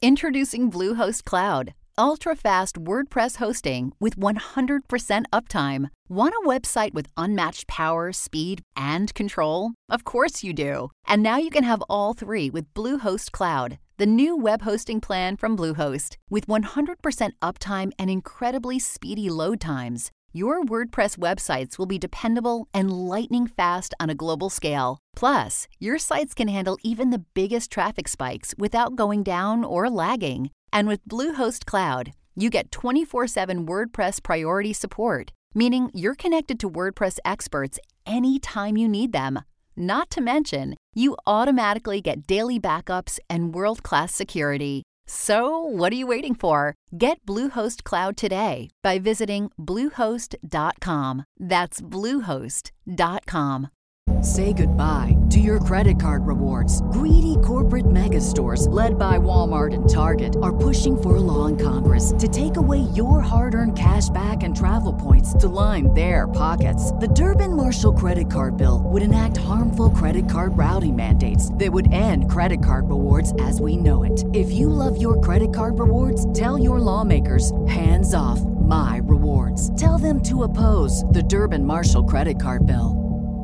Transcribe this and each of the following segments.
Introducing Bluehost Cloud, ultra-fast WordPress hosting with 100% uptime. Want a website with unmatched power, speed, and control? Of course you do. And now you can have all three with Bluehost Cloud, the new web hosting plan from Bluehost. With 100% uptime and incredibly speedy load times, your WordPress websites will be dependable and lightning fast on a global scale. Plus, your sites can handle even the biggest traffic spikes without going down or lagging. And with Bluehost Cloud, you get 24/7 WordPress priority support, meaning you're connected to WordPress experts anytime you need them. Not to mention, you automatically get daily backups and world-class security. So, what are you waiting for? Get Bluehost Cloud today by visiting Bluehost.com. That's Bluehost.com. Say goodbye to your credit card rewards. Greedy corporate mega stores, led by Walmart and Target, are pushing for a law in Congress to take away your hard-earned cash back and travel points to line their pockets. The Durbin-Marshall credit card bill would enact harmful credit card routing mandates that would end credit card rewards as we know it. If you love your credit card rewards, tell your lawmakers, hands off my rewards. Tell them to oppose the Durbin-Marshall credit card bill.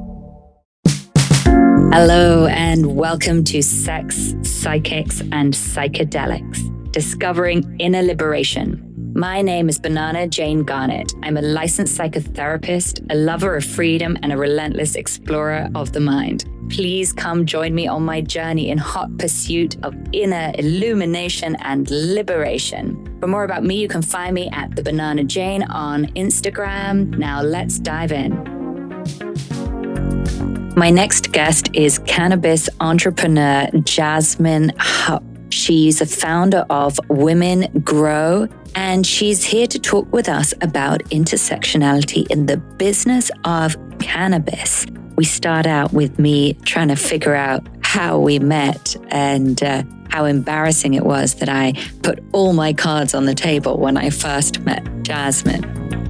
Hello and welcome to Sex, Psychics and Psychedelics, Discovering Inner Liberation. My name is Banana Jane Garnett. I'm a licensed psychotherapist, a lover of freedom and a relentless explorer of the mind. Please come join me on my journey in hot pursuit of inner illumination and liberation. For more about me, you can find me at The Banana Jane on Instagram. Now let's dive in. My next guest is cannabis entrepreneur Jasmine Hupp. She's a founder of Women Grow, and she's here to talk with us about intersectionality in the business of cannabis. We start out with me trying to figure out how we met and how embarrassing it was that I put all my cards on the table when I first met Jasmine.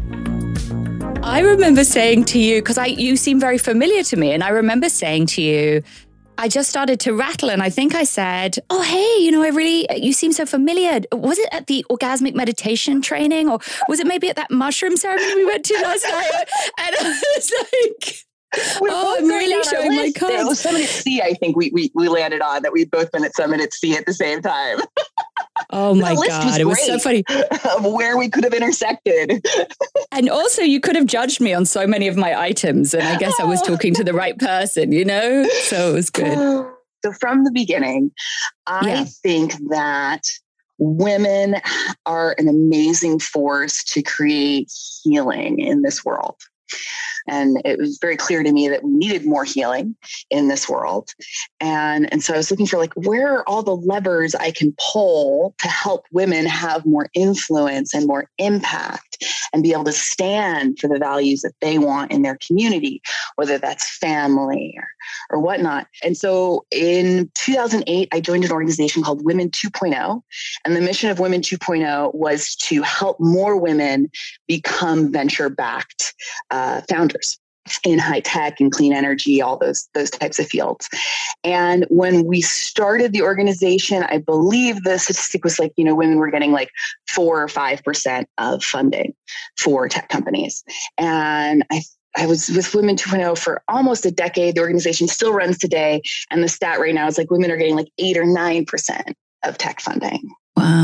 I remember saying to you, because you seem very familiar to me, and I remember saying to you, I just started to rattle, and I think I said, oh, hey, you seem so familiar. Was it at the orgasmic meditation training, or was it maybe at that mushroom ceremony we went to last night? And I was like, I'm really showing my cards. It was Summit at Sea, I think we landed on, that we'd both been at Summit at Sea at the same time. Oh my God, it was so funny. Of where we could have intersected. And also you could have judged me on so many of my items, and I guess I was talking to the right person, So it was good. So from the beginning, I think that women are an amazing force to create healing in this world. And it was very clear to me that we needed more healing in this world. And so I was looking for where are all the levers I can pull to help women have more influence and more impact and be able to stand for the values that they want in their community, whether that's family or whatnot. And so in 2008, I joined an organization called Women 2.0. And the mission of Women 2.0 was to help more women become venture-backed founders in high tech and clean energy, all those types of fields. And when we started the organization, I believe the statistic was women were getting 4 or 5% of funding for tech companies. And I was with Women 2.0 for almost a decade. The organization still runs today. And the stat right now is women are getting 8 or 9% of tech funding. Wow.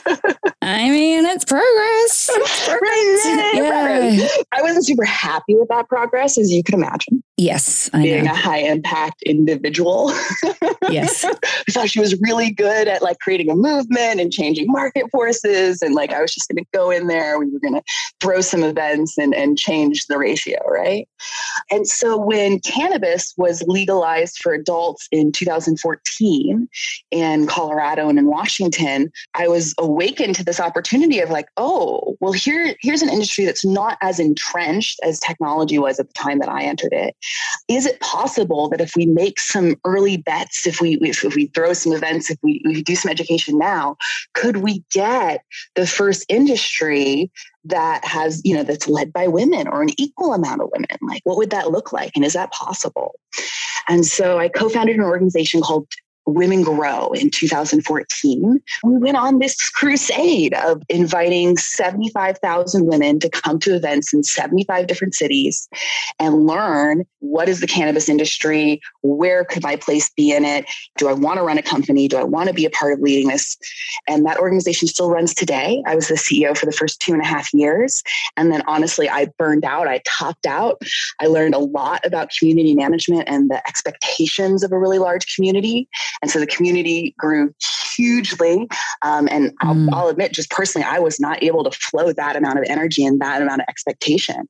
I mean, it's progress. Yeah. I wasn't super happy with that progress, as you can imagine. Yes, I Being know. a high impact individual. Yes. I thought she was really good at creating a movement and changing market forces. And I was just going to go in there. We were going to throw some events and change the ratio, right? And so when cannabis was legalized for adults in 2014 in Colorado and in Washington, I was awakened to this opportunity of here's an industry that's not as entrenched as technology was at the time that I entered it. Is it possible that if we make some early bets, if we throw some events, if we do some education now, could we get the first industry that has, that's led by women or an equal amount of women? What would that look like? And is that possible? And so I co-founded an organization called Women Grow in 2014, we went on this crusade of inviting 75,000 women to come to events in 75 different cities and learn what is the cannabis industry, where could my place be in it, do I want to run a company, do I want to be a part of leading this? And that organization still runs today. I was the CEO for the first 2.5 years. And then honestly, I burned out, I topped out. I learned a lot about community management and the expectations of a really large community. And so the community grew hugely. And I'll admit, just personally, I was not able to flow that amount of energy and that amount of expectation.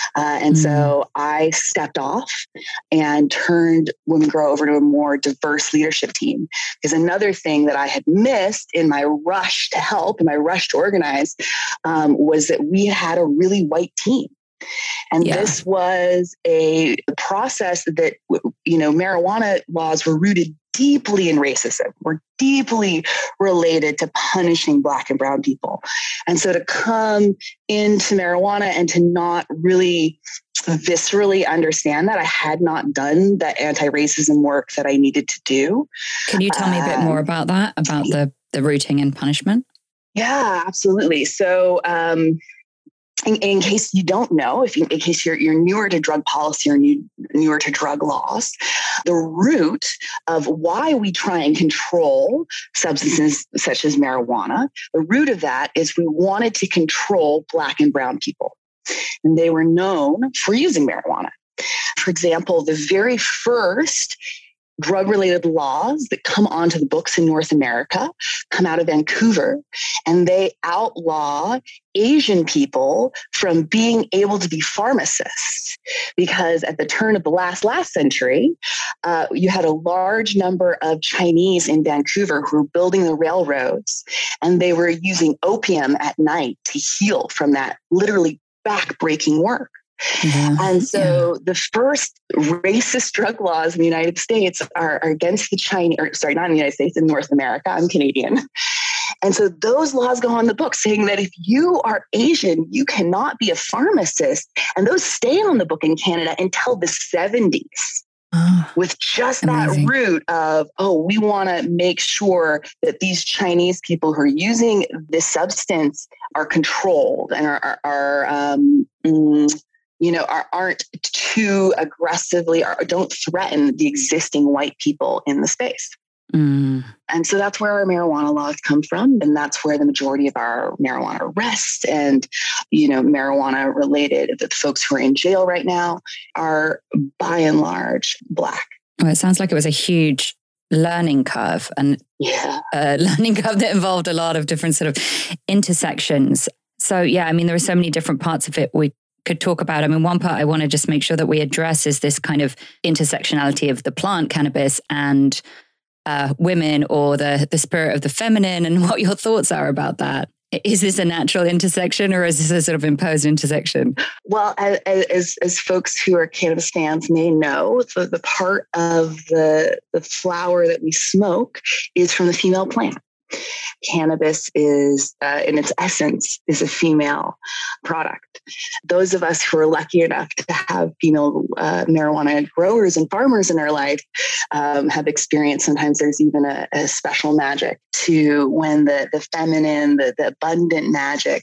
So I stepped off and turned Women Grow over to a more diverse leadership team. Because another thing that I had missed in my rush to help, in my rush to organize, was that we had a really white team. And this was a process that, marijuana laws were rooted deeply in racism, were deeply related to punishing Black and brown people. And so to come into marijuana and to not really viscerally understand that, I had not done the anti-racism work that I needed to do. Can you tell me a bit more about that, about the rooting in punishment? Yeah, absolutely. So, in case you don't know, in case you're newer to drug policy or newer to drug laws, the root of why we try and control substances such as marijuana, the root of that is we wanted to control Black and brown people. And they were known for using marijuana. For example, the very first drug-related laws that come onto the books in North America come out of Vancouver, and they outlaw Asian people from being able to be pharmacists. Because at the turn of the last century, you had a large number of Chinese in Vancouver who were building the railroads, and they were using opium at night to heal from that literally back-breaking work. And so the first racist drug laws in the United States are against the Chinese, not in the United States, in North America. I'm Canadian. And so those laws go on the book saying that if you are Asian, you cannot be a pharmacist. And those stay on the book in Canada until the 70s. With just amazing. That root of, we want to make sure that these Chinese people who are using this substance are controlled and aren't too aggressively or don't threaten the existing white people in the space. And so that's where our marijuana laws come from. And that's where the majority of our marijuana arrests and, marijuana related, the folks who are in jail right now are by and large Black. Well, it sounds like it was a huge learning curve and a learning curve that involved a lot of different sort of intersections. So, there are so many different parts of it we could talk about. One part I want to just make sure that we address is this kind of intersectionality of the plant cannabis and women, or the spirit of the feminine, and what your thoughts are about that. Is this a natural intersection, or is this a sort of imposed intersection? Well, as folks who are cannabis fans may know, the part of the flower that we smoke is from the female plant. Cannabis is, in its essence, is a female product. Those of us who are lucky enough to have female marijuana growers and farmers in our life have experienced, sometimes there's even a special magic to when the feminine, the abundant magic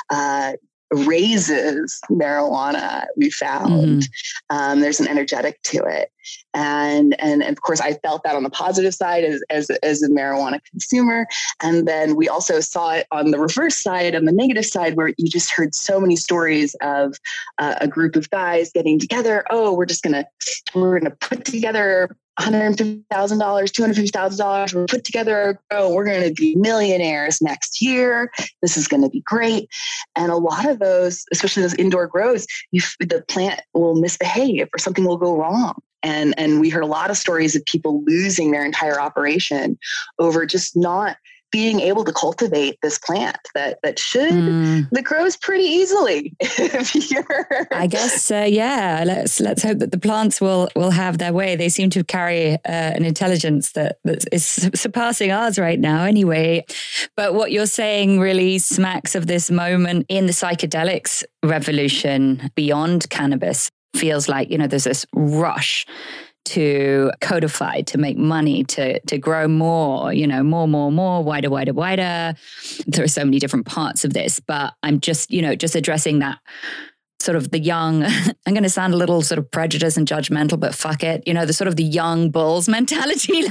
raises marijuana, we found. There's an energetic to it. And of course, I felt that on the positive side as a marijuana consumer. And then we also saw it on the reverse side, on the negative side, where you just heard so many stories of a group of guys getting together. We're going to put together $150,000, $250,000. We'll put together, we're going to be millionaires next year. This is going to be great. And a lot of those, especially those indoor grows, the plant will misbehave or something will go wrong. And we heard a lot of stories of people losing their entire operation over just not being able to cultivate this plant that grows pretty easily. I guess, let's hope that the plants will have their way. They seem to carry an intelligence that is surpassing ours right now anyway. But what you're saying really smacks of this moment in the psychedelics revolution beyond cannabis. Feels like, there's this rush to codify, to make money, to grow more, more, wider. There are so many different parts of this, but I'm just addressing that sort of the young, I'm going to sound a little sort of prejudiced and judgmental, but fuck it, the sort of the young bulls mentality,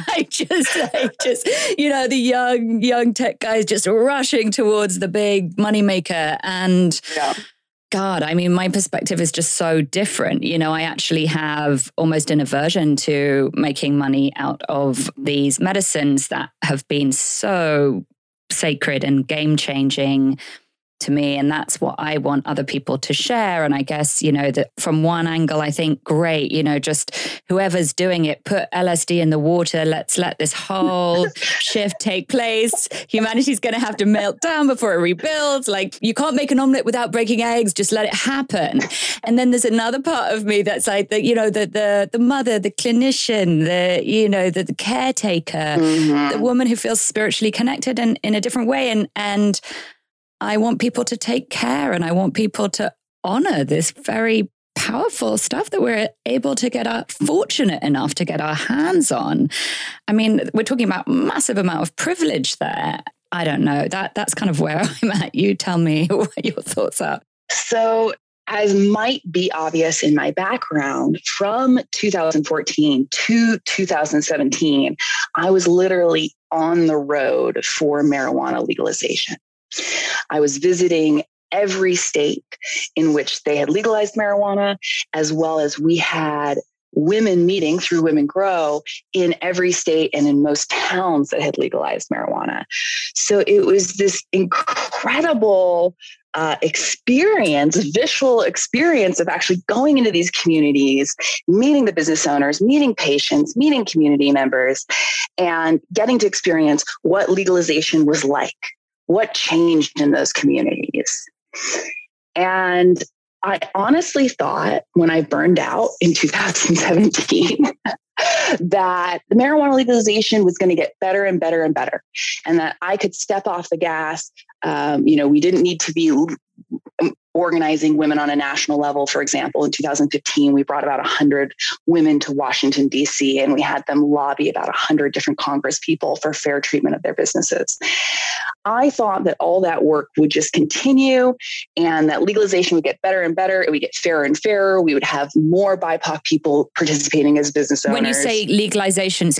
the young tech guys just rushing towards the big moneymaker. And God, I mean, my perspective is just so different. I actually have almost an aversion to making money out of these medicines that have been so sacred and game-changing to me. And that's what I want other people to share. And I guess, that from one angle, I think, great, just whoever's doing it, put LSD in the water. Let's let this whole shift take place. Humanity's going to have to melt down before it rebuilds. Like, you can't make an omelet without breaking eggs. Just let it happen. And then there's another part of me that's like, the mother, the clinician, the caretaker, the woman who feels spiritually connected and in a different way. And I want people to take care, and I want people to honor this very powerful stuff that we're able to fortunate enough to get our hands on. I mean, we're talking about massive amount of privilege there. I don't know. That's kind of where I'm at. You tell me what your thoughts are. So, as might be obvious in my background, from 2014 to 2017, I was literally on the road for marijuana legalization. I was visiting every state in which they had legalized marijuana, as well as we had women meeting through Women Grow in every state and in most towns that had legalized marijuana. So it was this incredible visual experience of actually going into these communities, meeting the business owners, meeting patients, meeting community members, and getting to experience what legalization was like. What changed in those communities? And I honestly thought when I burned out in 2017 that the marijuana legalization was going to get better and better and better, and that I could step off the gas. We didn't need to be organizing women on a national level. For example, in 2015, we brought about 100 women to Washington, D.C., and we had them lobby about 100 different Congress people for fair treatment of their businesses. I thought that all that work would just continue and that legalization would get better and better. It would get fairer and fairer. We would have more BIPOC people participating as business owners. When you say legalization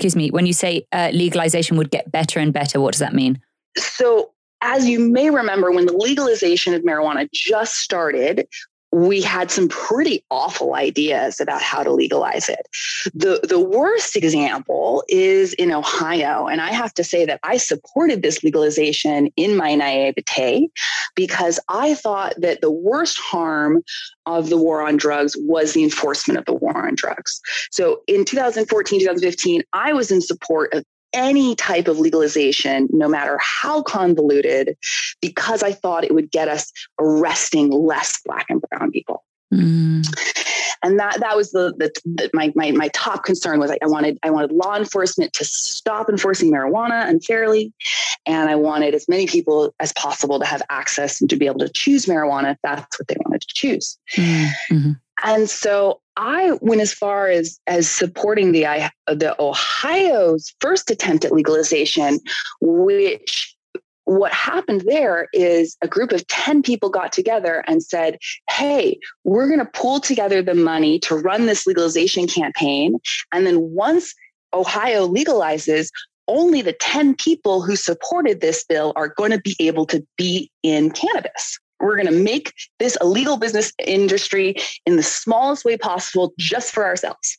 would get better and better, what does that mean? So, as you may remember, when the legalization of marijuana just started, we had some pretty awful ideas about how to legalize it. The worst example is in Ohio. And I have to say that I supported this legalization in my naivete because I thought that the worst harm of the war on drugs was the enforcement of the war on drugs. So in 2014, 2015, I was in support of any type of legalization, no matter how convoluted, because I thought it would get us arresting less Black and brown people. Mm. And that was my top concern was I wanted law enforcement to stop enforcing marijuana unfairly. And I wanted as many people as possible to have access and to be able to choose marijuana if that's what they wanted to choose. Mm-hmm. And so I went as far as supporting the Ohio's first attempt at legalization, which what happened there is a group of 10 people got together and said, hey, we're going to pool together the money to run this legalization campaign. And then once Ohio legalizes, only the 10 people who supported this bill are going to be able to be in cannabis. We're going to make this a legal business industry in the smallest way possible just for ourselves.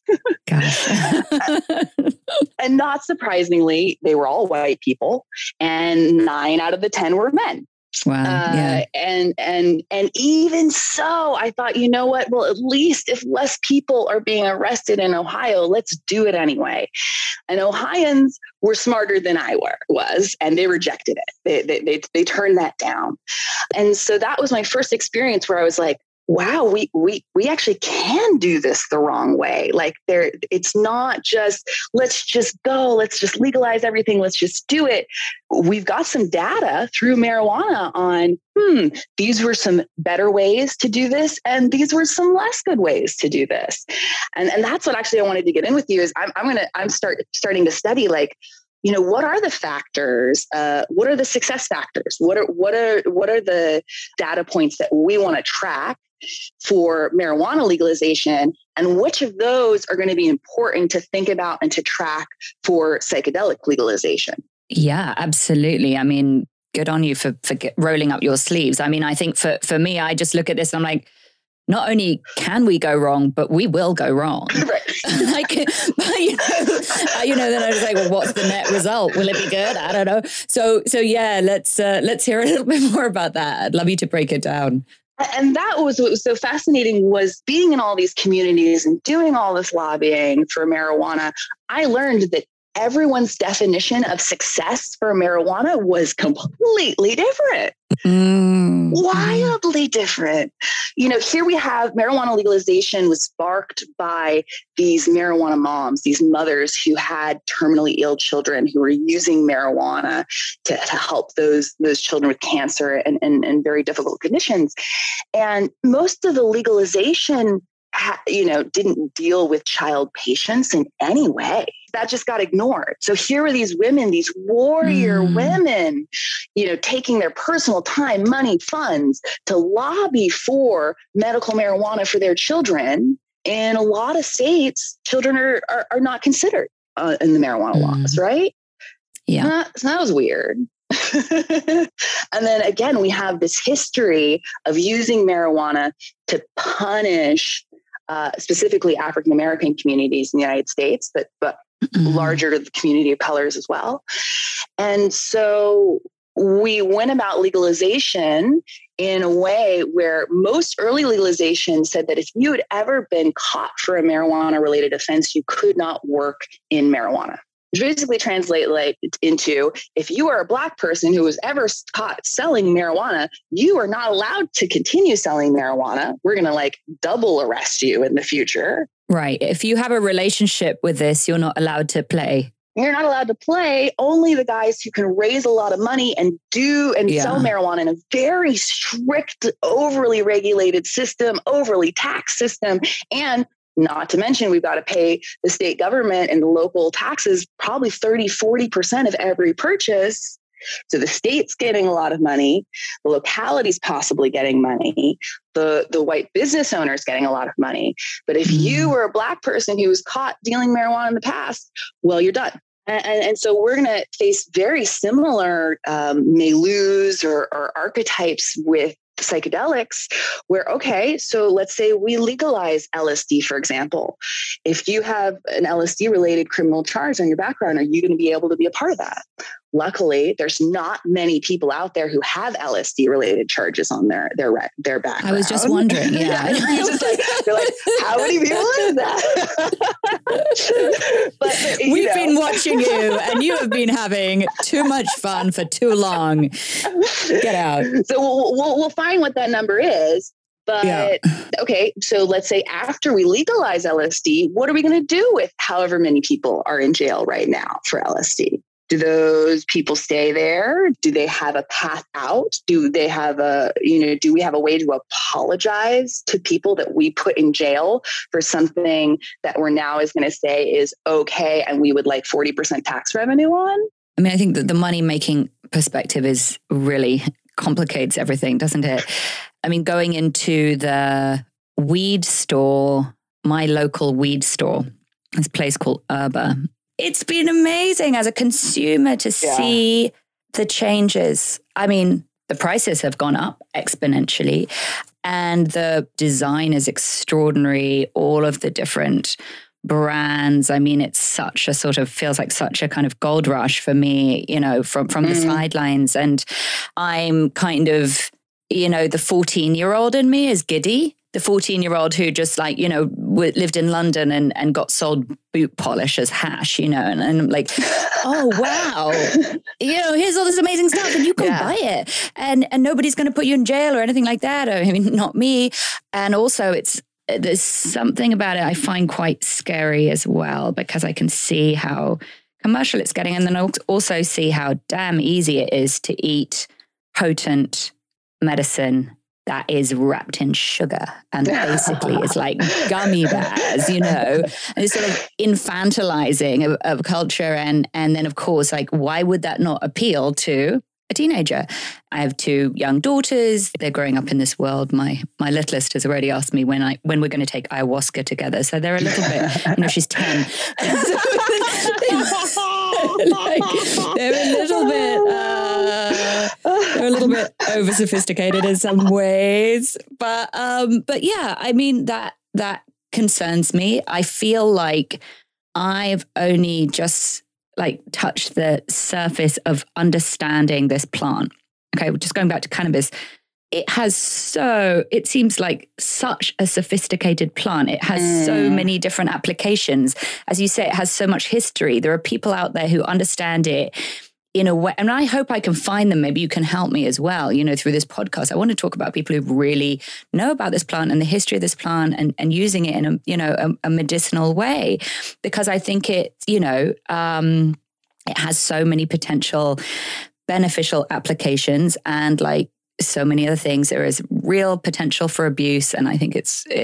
And not surprisingly, they were all white people and 9 out of the 10 were men. Wow. Yeah. And even so, I thought, you know what? Well, at least if less people are being arrested in Ohio, let's do it anyway. And Ohioans were smarter than I was, and they rejected it. They turned that down. And so that was my first experience where I was like, wow, we actually can do this the wrong way. Like it's not just, let's just legalize everything. Let's just do it. We've got some data through marijuana on, these were some better ways to do this. And these were some less good ways to do this. And that's what actually I wanted to get in with you is I'm starting to study, like, what are the factors? What are the success factors? What are the data points that we want to track for marijuana legalization, and which of those are going to be important to think about and to track for psychedelic legalization? Yeah, absolutely. I mean, good on you for rolling up your sleeves. I mean, I think for me, I just look at this and I'm like, not only can we go wrong, but we will go wrong. Right. Like, then I was like, well, what's the net result? Will it be good? I don't know. So yeah, let's hear a little bit more about that. I'd love you to break it down. And that was what was so fascinating, was being in all these communities and doing all this lobbying for marijuana. I learned that everyone's definition of success for marijuana was completely different. Wildly different. Here we have marijuana legalization was sparked by these marijuana moms, these mothers who had terminally ill children who were using marijuana to help those children with cancer and very difficult conditions. And most of the legalization didn't deal with child patients in any way. That just got ignored. So here are these women, these warrior women, taking their personal time, money, funds to lobby for medical marijuana for their children. In a lot of states, children are not considered in the marijuana laws, right? Yeah. So that was weird. And then again, we have this history of using marijuana to punish specifically African-American communities in the United States, but larger to the community of colors as well. And so we went about legalization in a way where most early legalization said that if you had ever been caught for a marijuana-related offense, you could not work in marijuana. Which basically translate into, if you are a Black person who was ever caught selling marijuana, you are not allowed to continue selling marijuana. We're going to double arrest you in the future. Right. If you have a relationship with this, you're not allowed to play. You're not allowed to play. Only the guys who can raise a lot of money and sell marijuana in a very strict, overly regulated system, overly taxed system. And not to mention, we've got to pay the state government and the local taxes, probably 30-40% of every purchase. So the state's getting a lot of money, the locality's possibly getting money, the white business owner's getting a lot of money. But if you were a Black person who was caught dealing marijuana in the past, well, you're done. And so we're going to face very similar milieus or archetypes with psychedelics where, okay, so let's say we legalize LSD, for example. If you have an LSD related criminal charge on your background, are you going to be able to be a part of that? Luckily, there's not many people out there who have LSD related charges on their background. I was just wondering, yeah. You're like, how many people is that? but We've been watching you and you have been having too much fun for too long. Get out. So we'll find what that number is. But okay, so let's say after we legalize LSD, what are we going to do with however many people are in jail right now for LSD? Do those people stay there? Do they have a path out? Do they have do we have a way to apologize to people that we put in jail for something that we're now is going to say is okay and we would like 40% tax revenue on? I mean, I think that the money-making perspective is really complicates everything, doesn't it? I mean, going into the weed store, my local weed store, this place called Herba, it's been amazing as a consumer to see the changes. I mean, the prices have gone up exponentially and the design is extraordinary. All of the different brands. I mean, it's such a sort of feels like such a kind of gold rush for me, from the sidelines. And I'm kind of, the 14-year-old in me is giddy the 14-year-old who just like, you know, lived in London and got sold boot polish as hash, you know, and I'm like, oh, wow, you know, here's all this amazing stuff and you can buy it and nobody's going to put you in jail or anything like that. I mean, not me. And also there's something about it I find quite scary as well, because I can see how commercial it's getting. And then I also see how damn easy it is to eat potent medicine that is wrapped in sugar and basically is like gummy bears, you know, and it's sort of infantilizing of culture. And then, of course, like, why would that not appeal to a teenager? I have 2 young daughters. They're growing up in this world. My littlest has already asked me when we're going to take ayahuasca together. So they're a little bit, you know, she's 10. They're a little bit over sophisticated in some ways, but yeah, I mean that concerns me. I feel like I've only just like touched the surface of understanding this plant. Okay, just going back to cannabis, it seems like such a sophisticated plant. It has so many different applications. As you say, it has so much history. There are people out there who understand it in a way, and I hope I can find them. Maybe you can help me as well, you know, through this podcast. I want to talk about people who really know about this plant and the history of this plant and using it in a, you know, a medicinal way, because I think it, you know, it has so many potential beneficial applications, and like so many other things, there is real potential for abuse. And I think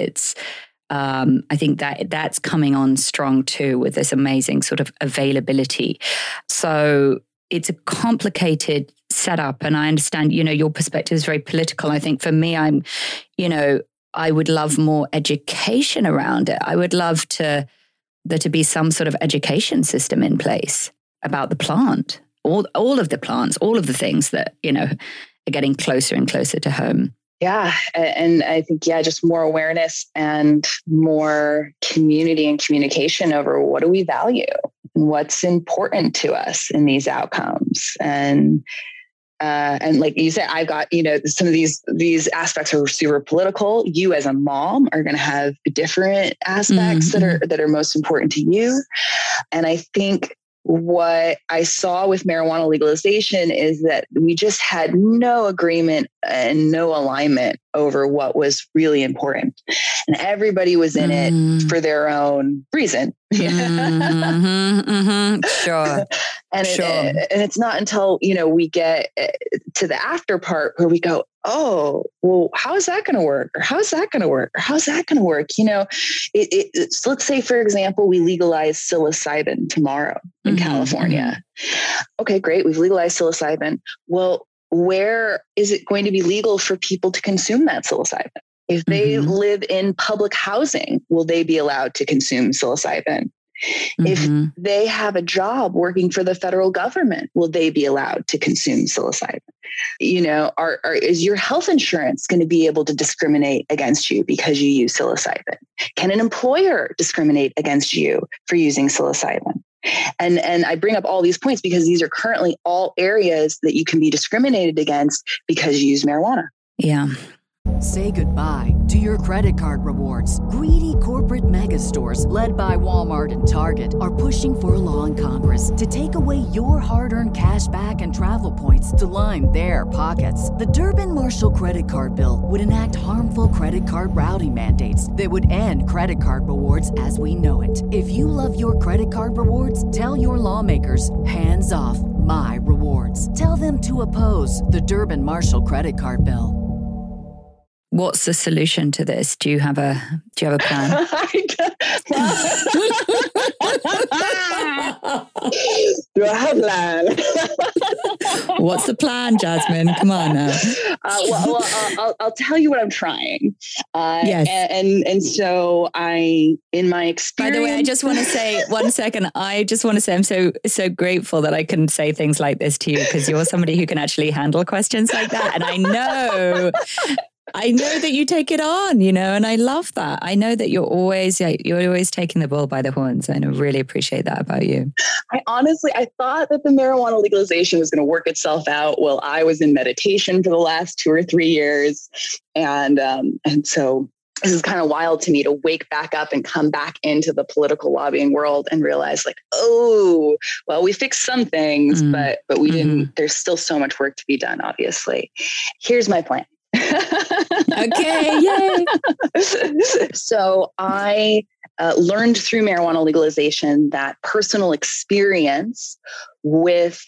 I think that's coming on strong too with this amazing sort of availability. So it's a complicated setup, and I understand, you know, your perspective is very political. I think for me, I would love more education around it. I would love there to be some sort of education system in place about the plant, all of the plants, all of the things that, you know, are getting closer and closer to home. Yeah. And I think, just more awareness and more community and communication over what do we value, what's important to us in these outcomes. And like you said, I've got, you know, some of these aspects are super political. You as a mom are going to have different aspects that are most important to you. And I think what I saw with marijuana legalization is that we just had no agreement and no alignment over what was really important. And everybody was in it for their own reason. Sure. And it's not until, you know, we get to the after part where we go, oh, well, how is that going to work? Or how's that going to work? Or how's that going to work? You know, so let's say, for example, we legalize psilocybin tomorrow in California. Okay, great. We've legalized psilocybin. Well, where is it going to be legal for people to consume that psilocybin? If they live in public housing, will they be allowed to consume psilocybin? If they have a job working for the federal government, will they be allowed to consume psilocybin? You know, is your health insurance going to be able to discriminate against you because you use psilocybin? Can an employer discriminate against you for using psilocybin? And I bring up all these points because these are currently all areas that you can be discriminated against because you use marijuana. Yeah. Say goodbye to your credit card rewards. Greedy corporate mega stores, led by Walmart and Target, are pushing for a law in Congress to take away your hard-earned cash back and travel points to line their pockets. The Durbin-Marshall credit card bill would enact harmful credit card routing mandates that would end credit card rewards as we know it. If you love your credit card rewards, tell your lawmakers, hands off my rewards. Tell them to oppose the Durbin-Marshall credit card bill. What's the solution to this? Do you have a plan? Do I have a plan? What's the plan, Jasmine? Come on now. I'll tell you what I'm trying. Yes. And so in my experience. By the way, I just want to say 1 second. I just want to say I'm so grateful that I can say things like this to you, because you're somebody who can actually handle questions like that. And I know that you take it on, you know, and I love that. I know that you're always taking the bull by the horns, and I really appreciate that about you. I thought that the marijuana legalization was going to work itself out while I was in meditation for the last 2 or 3 years. And so this is kind of wild to me to wake back up and come back into the political lobbying world and realize like, oh, well, we fixed some things, but we didn't, there's still so much work to be done, obviously. Here's my plan. Okay, yay. So I learned through marijuana legalization that personal experience with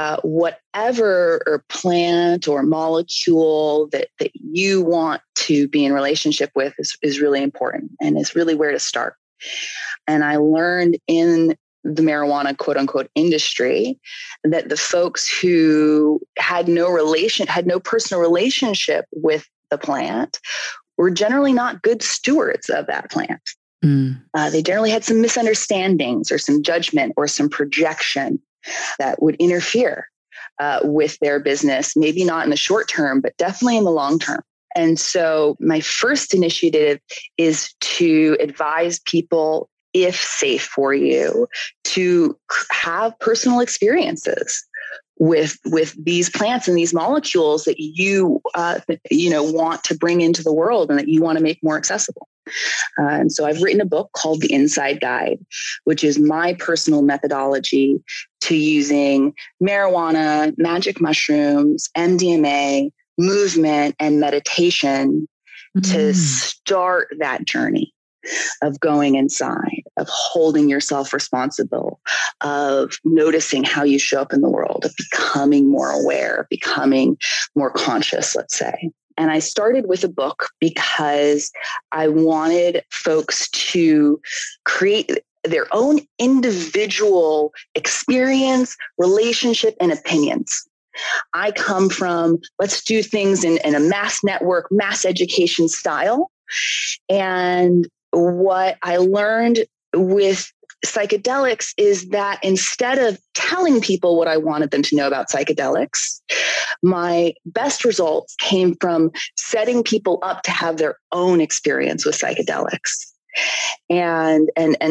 whatever or plant or molecule that you want to be in relationship with is really important and is really where to start. And I learned in the marijuana quote unquote industry that the folks who had no personal relationship with the plant were generally not good stewards of that plant. They generally had some misunderstandings or some judgment or some projection that would interfere with their business, maybe not in the short term, but definitely in the long term. And so my first initiative is to advise people, if safe for you, to have personal experiences with these plants and these molecules that you want to bring into the world and that you want to make more accessible. And so I've written a book called The Inside Guide, which is my personal methodology to using marijuana, magic mushrooms, MDMA, movement, and meditation to start that journey of going inside, of holding yourself responsible, of noticing how you show up in the world, of becoming more aware, becoming more conscious, let's say. And I started with a book because I wanted folks to create their own individual experience, relationship, and opinions. I come from, let's do things in a mass network, mass education style. And what I learned with psychedelics is that instead of telling people what I wanted them to know about psychedelics, my best results came from setting people up to have their own experience with psychedelics. And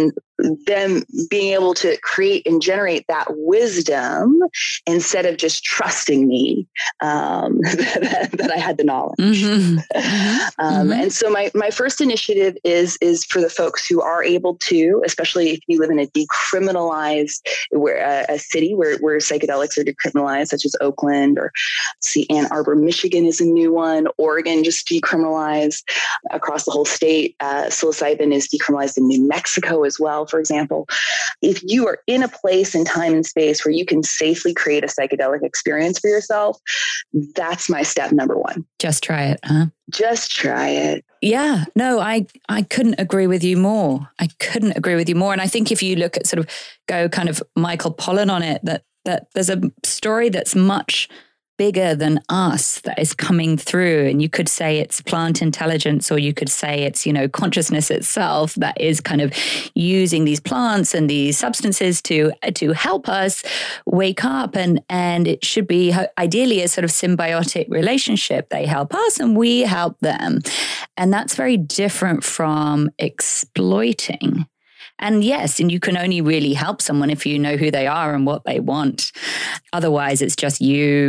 them being able to create and generate that wisdom instead of just trusting me that I had the knowledge. And so my first initiative is for the folks who are able to, especially if you live in a decriminalized a city where psychedelics are decriminalized, such as Oakland, or Ann Arbor, Michigan is a new one. Oregon just decriminalized across the whole state. Psilocybin is decriminalized in New Mexico as well, for example. If you are in a place and time and space where you can safely create a psychedelic experience for yourself, that's my step number one. Just try it, huh? Just try it. Yeah, no, I couldn't agree with you more. And I think if you look at sort of go kind of Michael Pollan on it, that there's a story that's much bigger than us that is coming through. And you could say it's plant intelligence, or you could say it's, consciousness itself that is kind of using these plants and these substances to help us wake up. And it should be ideally a sort of symbiotic relationship. They help us and we help them. And that's very different from exploiting. And yes, and you can only really help someone if you know who they are and what they want. Otherwise, it's just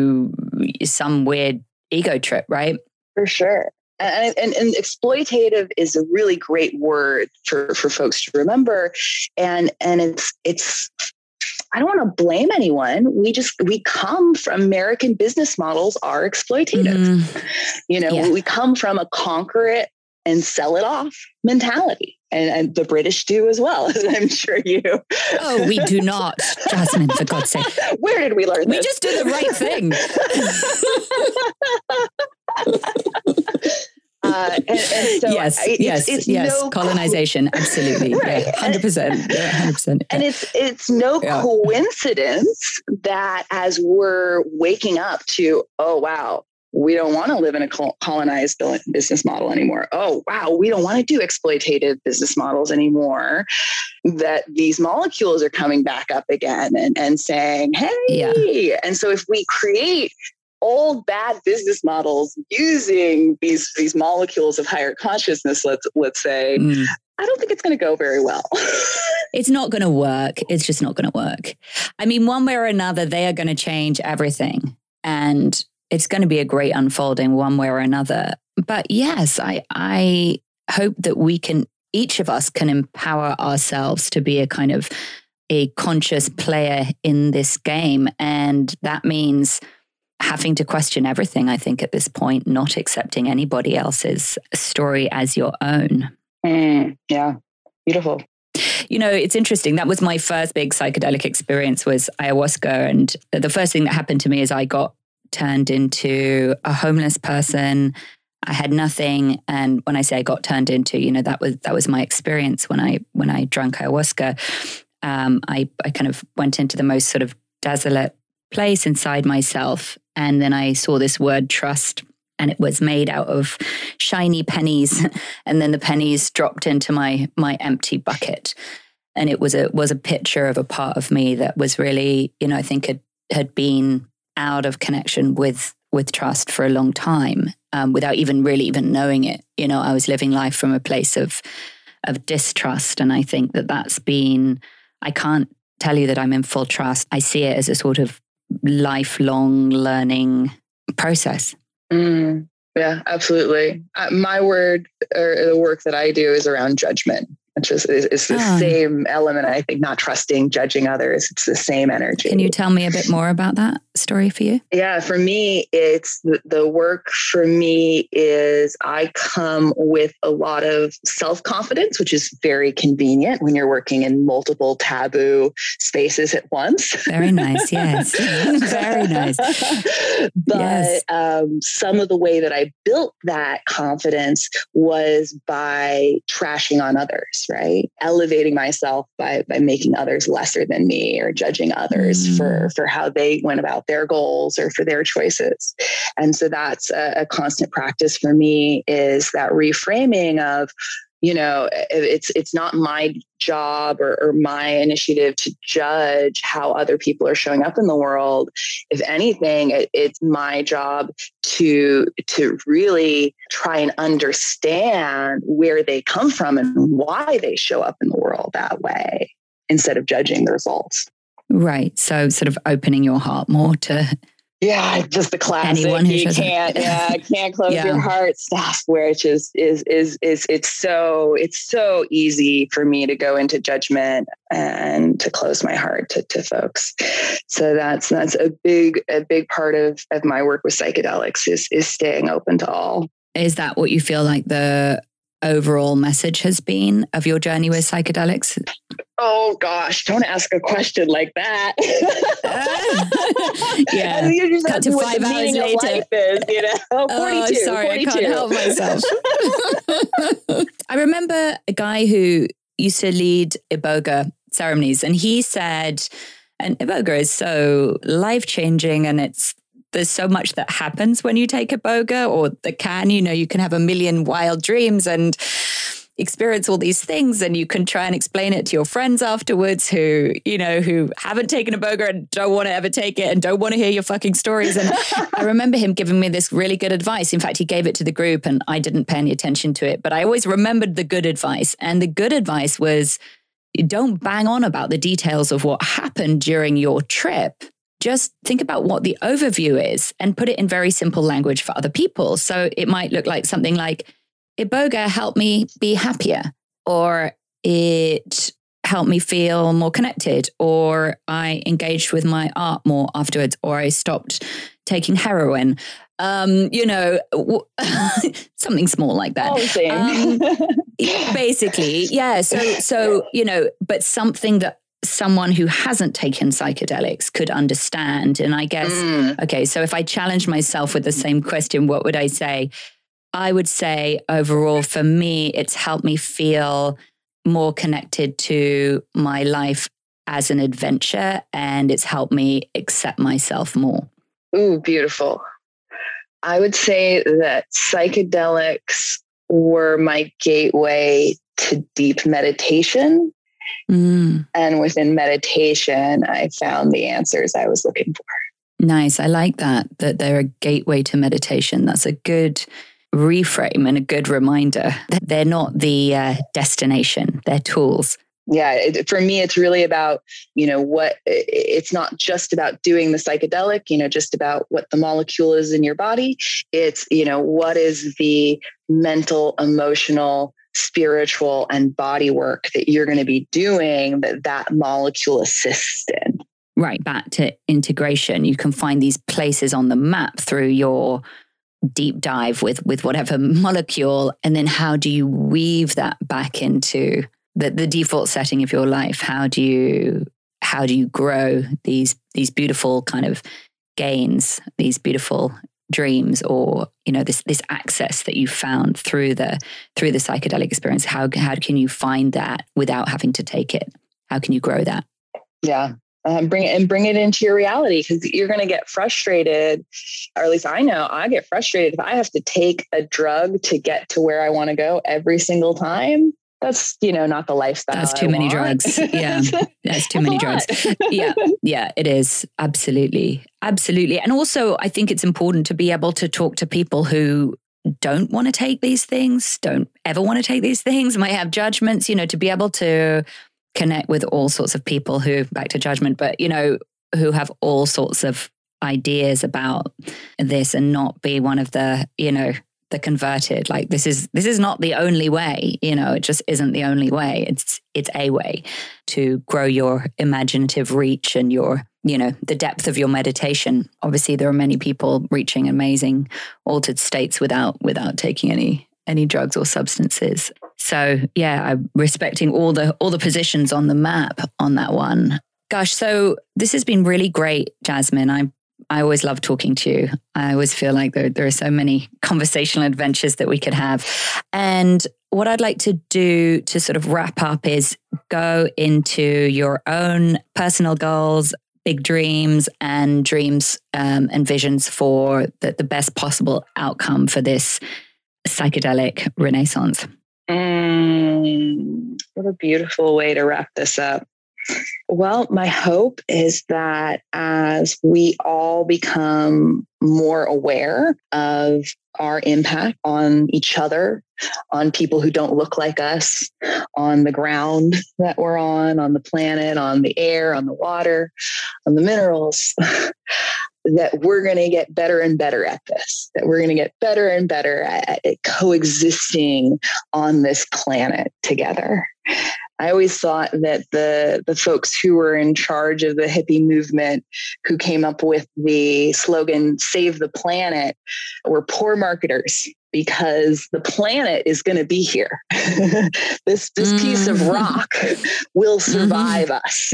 some weird ego trip, right? For sure. And exploitative is a really great word for folks to remember. And it's I don't want to blame anyone. We come from American business models are exploitative. We come from a conquer it and sell it off mentality. And the British do as well, as I'm sure you. Oh, we do not. Jasmine, for God's sake. Where did we learn this? We just do the right thing. So yes. Colonization, absolutely. Right. Yeah, 100%. 100%. And it's no coincidence that as we're waking up to, oh, wow, we don't want to live in a colonized business model anymore. Oh, wow, we don't want to do exploitative business models anymore. That these molecules are coming back up again and saying, hey. Yeah. And so if we create old bad business models using these molecules of higher consciousness, let's say, I don't think it's going to go very well. It's not going to work. It's just not going to work. I mean, one way or another, they are going to change everything. And it's going to be a great unfolding one way or another. But yes, I hope that each of us can empower ourselves to be a kind of a conscious player in this game. And that means having to question everything, I think, at this point, not accepting anybody else's story as your own. Yeah, beautiful. You know, it's interesting. That was my first big psychedelic experience, was ayahuasca. And the first thing that happened to me is I got turned into a homeless person. I had nothing. And when I say I got turned into, you know, that was my experience when I drank ayahuasca. I kind of went into the most sort of desolate place inside myself. And then I saw this word trust, and it was made out of shiny pennies. And then the pennies dropped into my empty bucket. And it was a picture of a part of me that was really, you know, I think had been out of connection with trust for a long time, without even knowing it. You know, I was living life from a place of distrust. And I think that's been, I can't tell you that I'm in full trust. I see it as a sort of lifelong learning process. Yeah, absolutely. My word, or the work that I do, is around judgment, which is the same element. I think not trusting, judging others. It's the same energy. Can you tell me a bit more about that story for you? Yeah, for me, it's the work for me is I come with a lot of self-confidence, which is very convenient when you're working in multiple taboo spaces at once. Very nice. Yes. Very nice. But yes. Some of the way that I built that confidence was by trashing on others, right? Elevating myself by making others lesser than me, or judging others for how they went about their goals or for their choices. And so that's a constant practice for me, is that reframing of, you know, it's not my job or my initiative to judge how other people are showing up in the world. If anything, it's my job to really try and understand where they come from and why they show up in the world that way, instead of judging the results. Right. So sort of opening your heart more to... Yeah, just the classic. Anyone who can't close your heart stuff, which is it's so easy for me to go into judgment and to close my heart to folks. So that's a big part of my work with psychedelics is staying open to all. Is that what you feel like the overall message has been of your journey with psychedelics? Oh gosh, don't ask a question like that. Yeah, you just cut to 5 hours later. Is, you know? 42, oh, sorry, 42. I can't help myself. I remember a guy who used to lead Iboga ceremonies, and he said, and Iboga is so life-changing, and there's so much that happens when you take Iboga, or you can have a million wild dreams and experience all these things, and you can try and explain it to your friends afterwards who haven't taken Iboga and don't want to ever take it and don't want to hear your fucking stories. And I remember him giving me this really good advice. In fact, he gave it to the group and I didn't pay any attention to it, but I always remembered the good advice. And the good advice was, don't bang on about the details of what happened during your trip. Just think about what the overview is and put it in very simple language for other people. So it might look like something like, Iboga helped me be happier, or it helped me feel more connected, or I engaged with my art more afterwards, or I stopped taking heroin. Something small like that. Basically, yeah. So but something that someone who hasn't taken psychedelics could understand. And I guess, okay, so if I challenge myself with the same question, what would I say? I would say overall, for me, it's helped me feel more connected to my life as an adventure, and it's helped me accept myself more. Ooh, beautiful. I would say that psychedelics were my gateway to deep meditation. And within meditation, I found the answers I was looking for. Nice. I like that they're a gateway to meditation. That's a good reframe and a good reminder that they're not the destination, they're tools. Yeah, for me, it's really about, it's not just about doing the psychedelic, just about what the molecule is in your body. It's, what is the mental, emotional spiritual and body work that you're going to be doing that molecule assists in. Right. Back to integration. You can find these places on the map through your deep dive with whatever molecule. And then how do you weave that back into the default setting of your life? How do you grow these beautiful kind of gains, these beautiful dreams, or this access that you found through the psychedelic experience? How can you find that without having to take it? How can you grow that? Yeah. Bring it into your reality, because you're going to get frustrated, or at least I know I get frustrated if I have to take a drug to get to where I want to go every single time. That's, not the lifestyle. That's too many drugs. Yeah. That's too many drugs. Yeah, it is. Absolutely. Absolutely. And also I think it's important to be able to talk to people who don't want to take these things, don't ever want to take these things, might have judgments, to be able to connect with all sorts of people who, back to judgment, but, who have all sorts of ideas about this, and not be one of the, the converted. Like, this is not the only way, it just isn't the only way. It's a way to grow your imaginative reach and your, the depth of your meditation. Obviously, there are many people reaching amazing altered states without taking any drugs or substances. So yeah, I'm respecting all the positions on the map on that one. Gosh, so this has been really great, Jasmine. I always love talking to you. I always feel like there are so many conversational adventures that we could have. And what I'd like to do to sort of wrap up is go into your own personal goals, big dreams and visions for the best possible outcome for this psychedelic renaissance. What a beautiful way to wrap this up. Well, my hope is that as we all become more aware of our impact on each other, on people who don't look like us, on the ground that we're on the planet, on the air, on the water, on the minerals, that we're going to get better and better at this, that we're going to get better and better at coexisting on this planet together. I always thought that the folks who were in charge of the hippie movement, who came up with the slogan, "Save the Planet," were poor marketers, because the planet is going to be here. This piece of rock will survive us.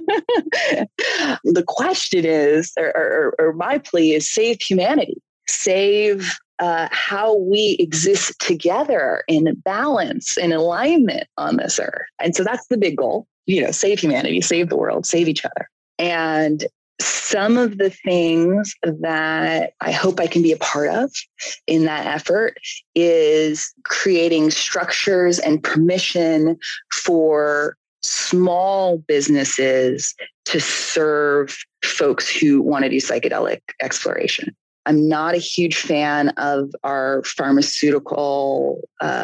The question is, or my plea is, save humanity, save how we exist together in balance, in alignment on this earth. And so that's the big goal, save humanity, save the world, save each other. And some of the things that I hope I can be a part of in that effort is creating structures and permission for small businesses to serve folks who want to do psychedelic exploration. I'm not a huge fan of our the pharmaceutical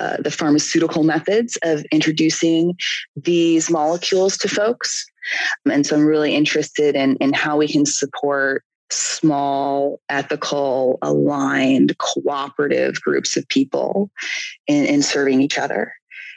methods of introducing these molecules to folks. And so I'm really interested in how we can support small, ethical, aligned, cooperative groups of people in serving each other.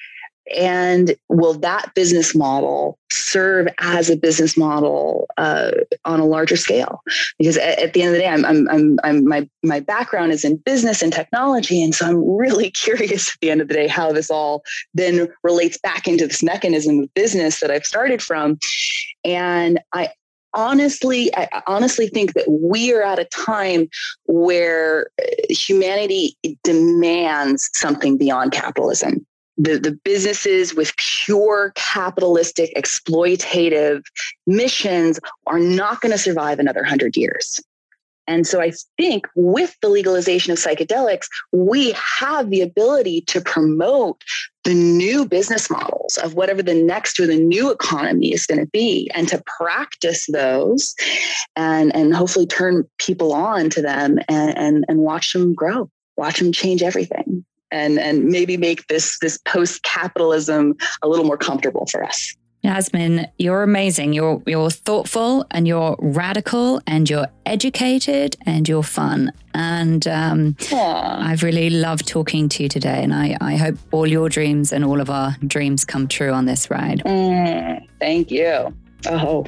And will that business model serve as a business model on a larger scale? Because at the end of the day, my background is in business and technology, and so I'm really curious at the end of the day how this all then relates back into this mechanism of business that I've started from. And I honestly think that we are at a time where humanity demands something beyond capitalism. The businesses with pure capitalistic, exploitative missions are not going to survive another 100 years. And so I think with the legalization of psychedelics, we have the ability to promote the new business models of whatever the next or the new economy is going to be, and to practice those and hopefully turn people on to them and watch them grow, watch them change everything. And maybe make this post-capitalism a little more comfortable for us. Jasmine, you're amazing. You're thoughtful and you're radical and you're educated and you're fun. And I've really loved talking to you today. And I hope all your dreams and all of our dreams come true on this ride. Thank you. Oh.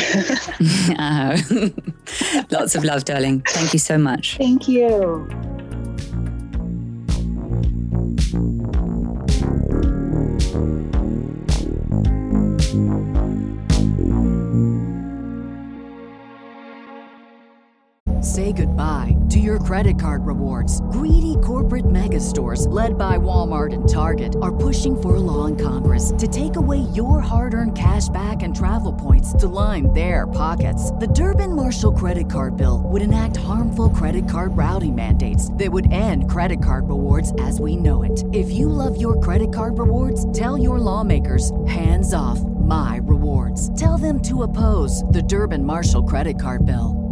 Lots of love, darling. Thank you so much. Thank you. Say goodbye to your credit card rewards. Greedy corporate mega stores, led by Walmart and Target, are pushing for a law in Congress to take away your hard-earned cash back and travel points to line their pockets. The Durbin-Marshall credit card bill would enact harmful credit card routing mandates that would end credit card rewards as we know it. If you love your credit card rewards, tell your lawmakers, hands off my rewards. Tell them to oppose the Durbin-Marshall credit card bill.